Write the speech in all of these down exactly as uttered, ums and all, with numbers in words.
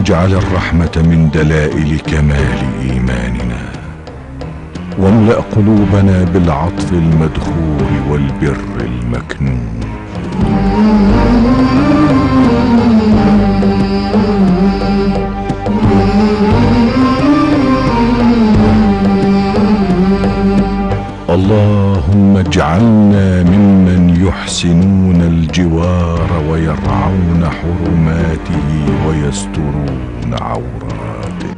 واجعل الرحمة من دلائل كمال إيماننا، واملأ قلوبنا بالعطف المدخول والبر المكنون. اللهم اجعلنا ممن يحسنون الجوار ويرعون حرماته ويسترون عوراته.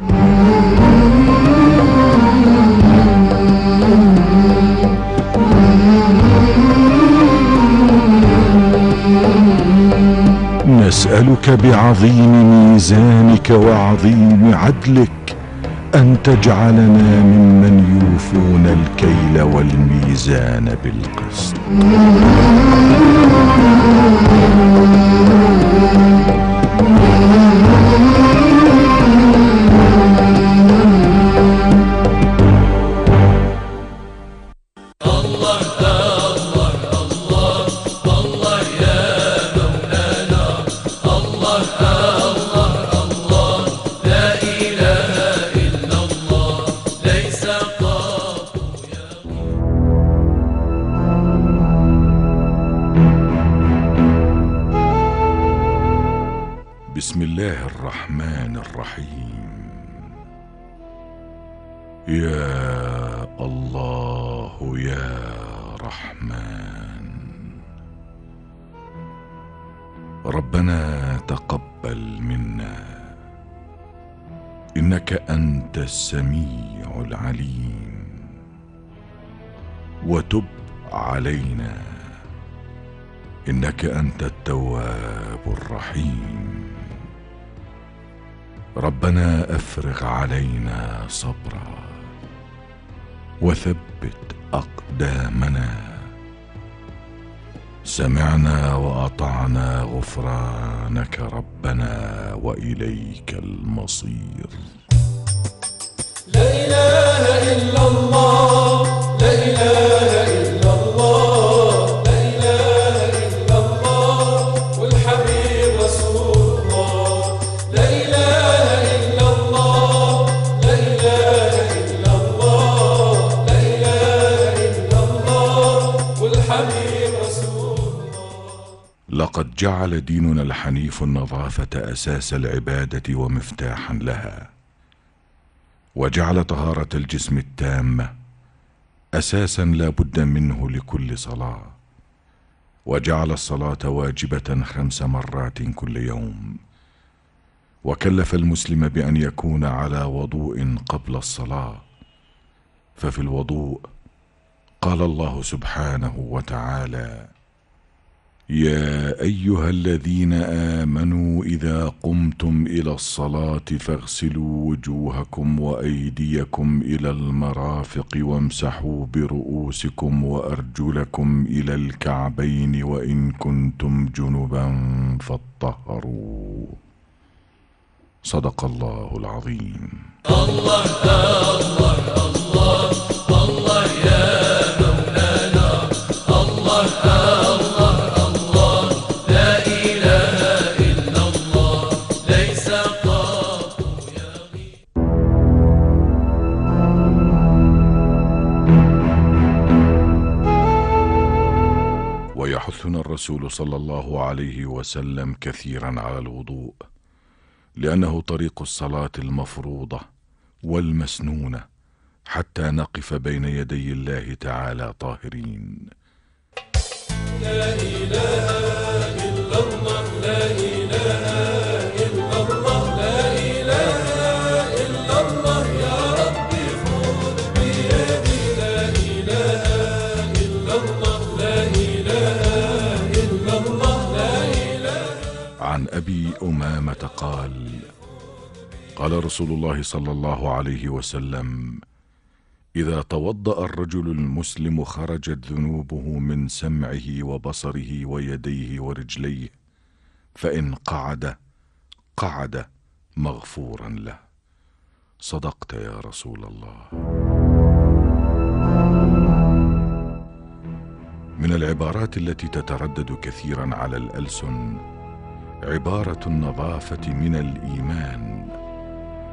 نسألك بعظيم ميزانك وعظيم عدلك أن تجعلنا ممن يوفون الكيل والميزان بالقسط. بسم الله الرحمن الرحيم. يا الله يا رحمن، ربنا تقبل منا إنك أنت السميع العليم، وتب علينا إنك أنت التواب الرحيم. ربنا أفرغ علينا صبرا وثبت أقدامنا، سمعنا وأطعنا غفرانك ربنا وإليك المصير. لا إله إلا الله، لا إله إلا الله، لا إله إلا الله والحبيب رسول الله. لا إله إلا الله، لا إله إلا الله، لا إله إلا الله والحبيب رسول الله. لقد جعل ديننا الحنيف النظافة أساس العبادة ومفتاحا لها، وجعل طهارة الجسم التامة أساسا لا بد منه لكل صلاة، وجعل الصلاة واجبة خمس مرات كل يوم، وكلف المسلم بأن يكون على وضوء قبل الصلاة. ففي الوضوء قال الله سبحانه وتعالى: يا أيها الذين آمنوا إذا قمتم إلى الصلاة فاغسلوا وجوهكم وأيديكم إلى المرافق وامسحوا برؤوسكم وأرجلكم إلى الكعبين وإن كنتم جنبا فاطهروا. صدق الله العظيم. الله الله الله الله يا مولانا، الله الله الله لا إله إلا الله ليس قط يغيب. ويحثنا الرسول صلى الله عليه وسلم كثيرا على الوضوء، لأنه طريق الصلاة المفروضة والمسنونة حتى نقف بين يدي الله تعالى طاهرين. لا إله إلا الله، لا إله إلا الله، لا إله إلا الله يا ربي خذ بيدي. لا إله إلا الله، لا إله إلا الله، لا إله. عن أبي أمامة قال: قال رسول الله صلى الله عليه وسلم: إذا توضأ الرجل المسلم خرجت ذنوبه من سمعه وبصره ويديه ورجليه، فإن قعد قعد مغفورا له. صدقت يا رسول الله. من العبارات التي تتردد كثيرا على الألسن عبارة النظافة من الإيمان،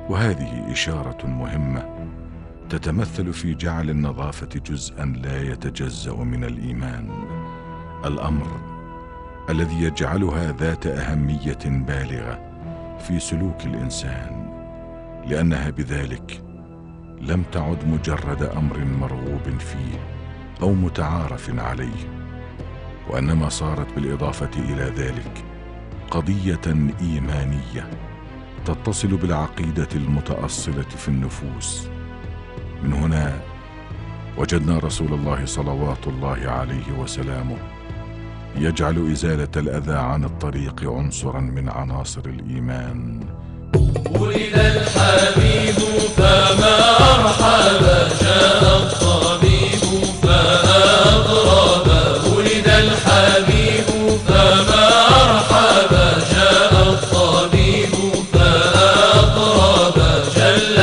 وهذه إشارة مهمة تتمثل في جعل النظافة جزءا لا يتجزأ من الإيمان، الأمر الذي يجعلها ذات أهمية بالغة في سلوك الإنسان، لأنها بذلك لم تعد مجرد أمر مرغوب فيه أو متعارف عليه، وإنما صارت بالإضافة إلى ذلك قضية إيمانية تتصل بالعقيدة المتأصلة في النفوس. من هنا وجدنا رسول الله صلوات الله عليه وسلامه يجعل إزالة الأذى عن الطريق عنصرا من عناصر الإيمان. ولد الحبيب فما أرحب، جاء الطبيب فأضرب. ولد الحبيب فما أرحب، جاء الطبيب فأضرب. جل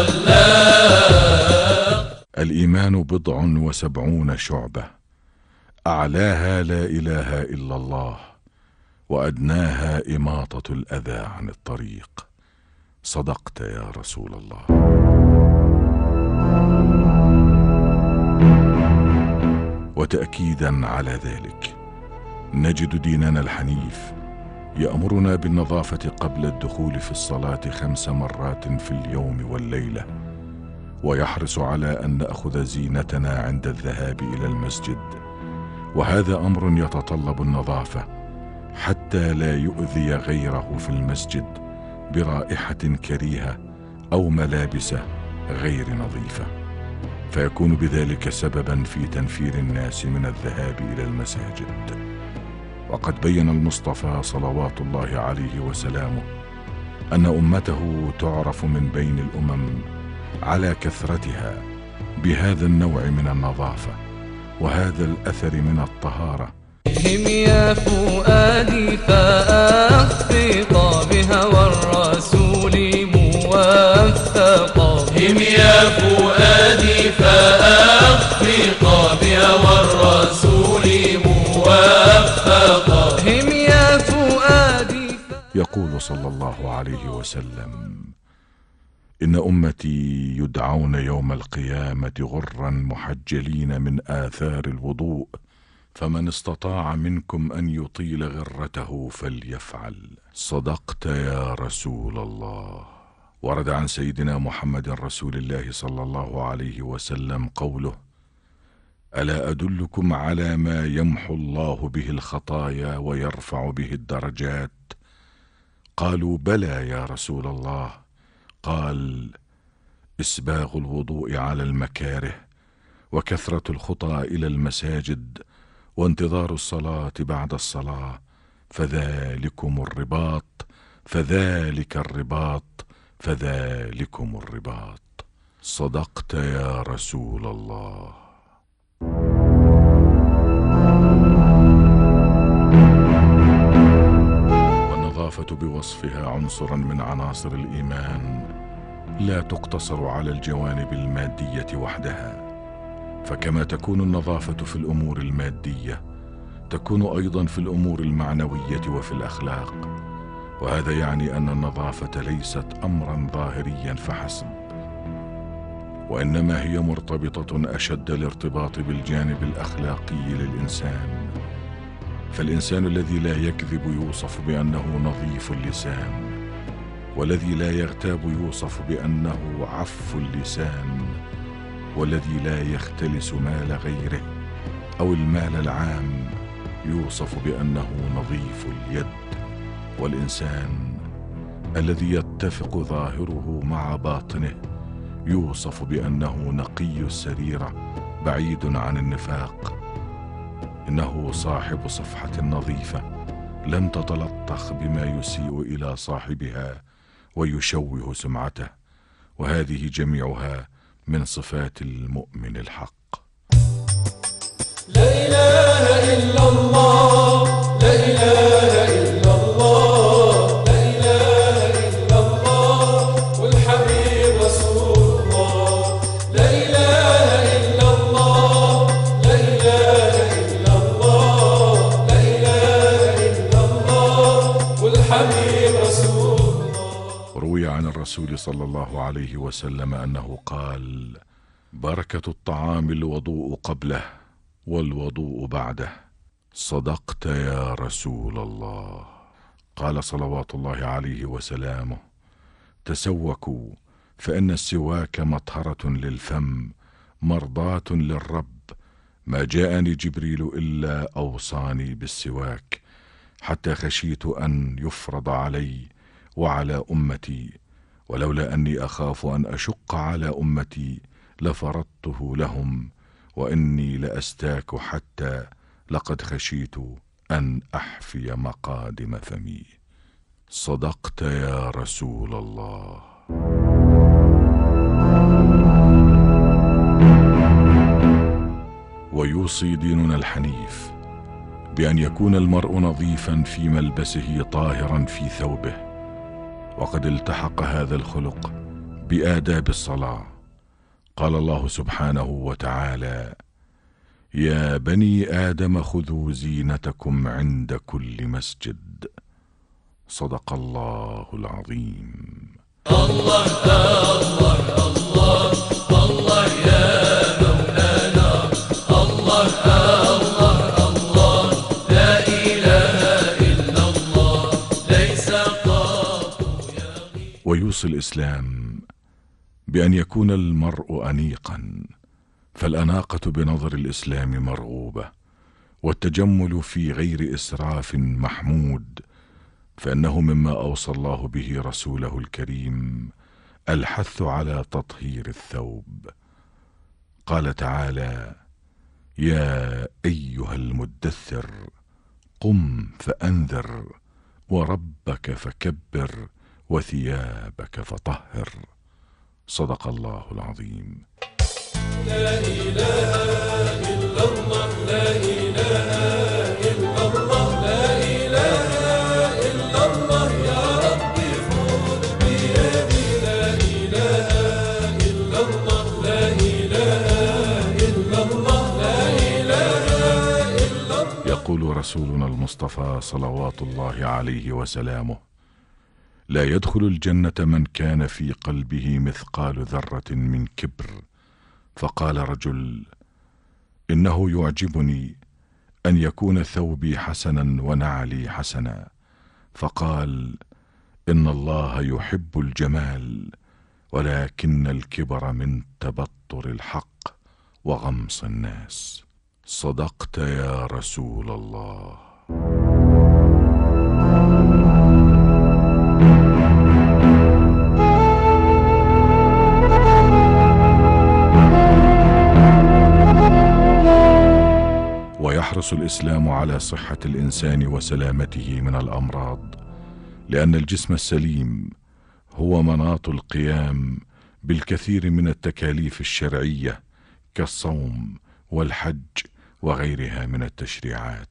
الخلاق. الإيمان بضع وسبعون شعبة، أعلاها لا إله إلا الله، وأدناها إماطة الأذى عن الطريق. صدقت يا رسول الله. وتأكيدا على ذلك نجد ديننا الحنيف يأمرنا بالنظافة قبل الدخول في الصلاة خمس مرات في اليوم والليلة، ويحرص على أن نأخذ زينتنا عند الذهاب إلى المسجد، وهذا أمر يتطلب النظافة حتى لا يؤذي غيره في المسجد برائحة كريهة أو ملابس غير نظيفة، فيكون بذلك سببا في تنفير الناس من الذهاب إلى المساجد. وقد بين المصطفى صلوات الله عليه وسلامه أن أمته تعرف من بين الأمم على كثرتها بهذا النوع من النظافة وهذا الأثر من الطهارة. هم يا فؤادي فأخفق بهوى الرسول موفقا. هم يا فؤادي فأخفق بهوى الرسول موفقا. هم يا فؤادي. يقول صلى الله عليه وسلم: إن أمتي يدعون يوم القيامة غرا محجلين من آثار الوضوء، فمن استطاع منكم أن يطيل غرته فليفعل. صدقت يا رسول الله. ورد عن سيدنا محمد رسول الله صلى الله عليه وسلم قوله: ألا أدلكم على ما يمحو الله به الخطايا ويرفع به الدرجات؟ قالوا: بلى يا رسول الله. قال: إسباغ الوضوء على المكاره، وكثرة الخطى إلى المساجد، وانتظار الصلاة بعد الصلاة، فذلكم الرباط فذلك الرباط فذلكم الرباط. صدقت يا رسول الله. والنظافة بوصفها عنصرا من عناصر الإيمان لا تقتصر على الجوانب المادية وحدها، فكما تكون النظافة في الأمور المادية تكون أيضا في الأمور المعنوية وفي الأخلاق، وهذا يعني أن النظافة ليست أمرا ظاهريا فحسب، وإنما هي مرتبطة أشد الارتباط بالجانب الأخلاقي للإنسان. فالإنسان الذي لا يكذب يوصف بأنه نظيف اللسان، والذي لا يغتاب يوصف بأنه عف اللسان، والذي لا يختلس مال غيره أو المال العام يوصف بأنه نظيف اليد. والإنسان الذي يتفق ظاهره مع باطنه يوصف بأنه نقي السريرة بعيد عن النفاق. إنه صاحب صفحة نظيفة لم تتلطخ بما يسيء إلى صاحبها ويشوه سمعته، وهذه جميعها من صفات المؤمن الحق. لا إله إلا الله، لا إله إلا الله، لا إله إلا الله، والحبيب رسول الله. لا إله إلا الله، لا إله إلا الله، لا إله إلا الله، والحبيب رسول الله. روي عن الرسول الرسول صلى الله عليه وسلم أنه قال: بركة الطعام الوضوء قبله والوضوء بعده. صدقت يا رسول الله. قال صلوات الله عليه وسلامه: تسوكوا فإن السواك مطهرة للفم مرضاة للرب. ما جاءني جبريل إلا أوصاني بالسواك، حتى خشيت أن يفرض علي وعلى أمتي، ولولا أني أخاف أن أشق على أمتي لفرضته لهم، وإني لأستاك حتى لقد خشيت أن أحفي مقادم فمي. صدقت يا رسول الله. ويوصي ديننا الحنيف بأن يكون المرء نظيفا في ملبسه طاهرا في ثوبه، وقد التحق هذا الخلق بآداب الصلاة. قال الله سبحانه وتعالى: يا بني آدم خذوا زينتكم عند كل مسجد. صدق الله العظيم. الله الله الله الله يا مولانا، الله الله الله لا إله إلا الله، ليس قط يغيب. ويوصي الإسلام بأن يكون المرء أنيقا، فالأناقة بنظر الإسلام مرغوبة، والتجمل في غير إسراف محمود، فإنه مما أوصى الله به رسوله الكريم الحث على تطهير الثوب. قال تعالى: يا أيها المدثر قم فأنذر وربك فكبر وثيابك فطهر. صدق الله العظيم. لا إله إلا الله، لا إله إلا الله، لا إله إلا الله، يا ربي خذ بيدي. لا إله إلا الله، لا إله إلا الله، لا إله إلا الله. يقول رسولنا المصطفى صلوات الله عليه وسلامه: لا يدخل الجنة من كان في قلبه مثقال ذرة من كبر. فقال رجل: إنه يعجبني أن يكون ثوبي حسنا ونعلي حسنا. فقال: إن الله يحب الجمال، ولكن الكبر من تبطر الحق وغمص الناس. صدقت يا رسول الله. ويحرص الإسلام على صحة الإنسان وسلامته من الأمراض، لأن الجسم السليم هو مناط القيام بالكثير من التكاليف الشرعية كالصوم والحج وغيرها من التشريعات.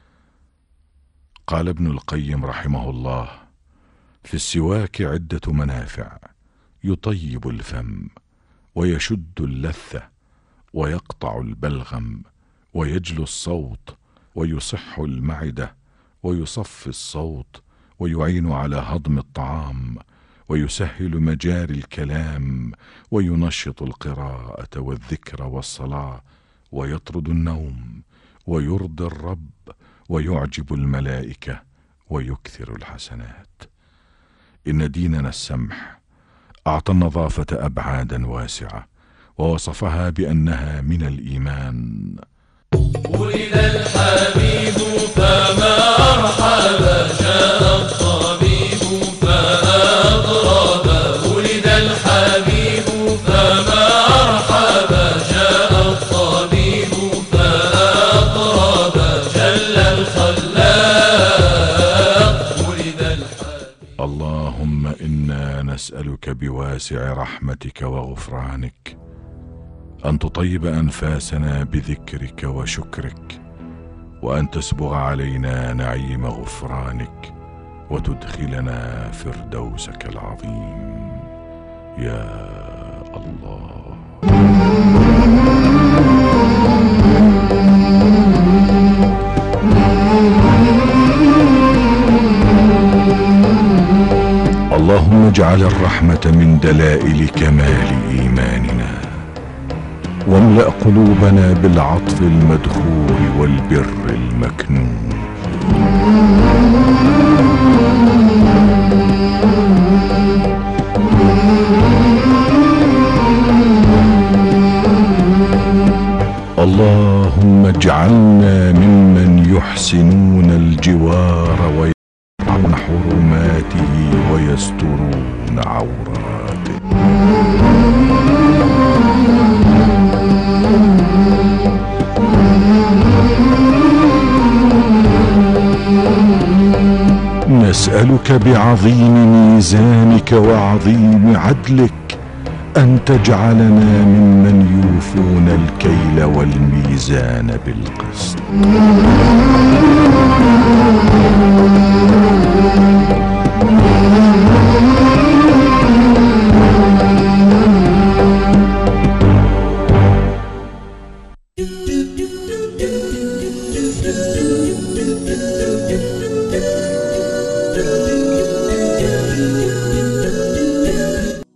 قال ابن القيم رحمه الله: في السواك عدة منافع: يطيب الفم، ويشد اللثة، ويقطع البلغم، ويجلو الصوت، ويصح المعدة، ويصفي الصوت، ويعين على هضم الطعام، ويسهل مجاري الكلام، وينشط القراءة والذكر والصلاة، ويطرد النوم، ويرضي الرب، ويعجب الملائكة، ويكثر الحسنات. إن ديننا السمح أعطى النظافة أبعادا واسعة، ووصفها بأنها من الإيمان. ولد الحبيب فما أرحب، جاء الطبيب فأضرب. ولد الحبيب فما أرحب، جاء الطبيب فأضرب. جل الخلاق ولد الحبيب. اللهم إنا نسألك بواسع رحمتك وغفرانك أن تطيب أنفاسنا بذكرك وشكرك، وأن تسبغ علينا نعيم غفرانك، وتدخلنا فردوسك العظيم يا الله. اللهم واجعل الرحمة من دلائل كمال إيماننا، واملأ قلوبنا بالعطف المدخول والبر المكنون. اللهم اجعلنا ممن يحسنون الجوار ويرعون حرماته ويسترون عوراته. نسألك بعظيم ميزانك وعظيم عدلك أن تجعلنا ممن يوفون الكيل والميزان بالقسط.